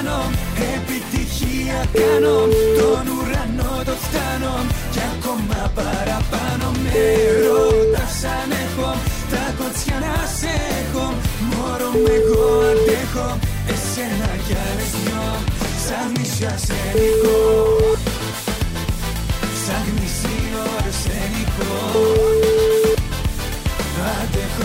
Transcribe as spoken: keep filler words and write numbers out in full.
κάνω, επιτυχία κάνω, τον ουρανό το φτάνω κι ακόμα παραπάνω. Με ρωτάς αν έχω τα κοτσιά να σε έχω, μωρό με εγώ αντέχω εσένα κι άλλες δυο. Σαν νησί αρσενικό, σαν γνήσιο αρσενικό, αντέχω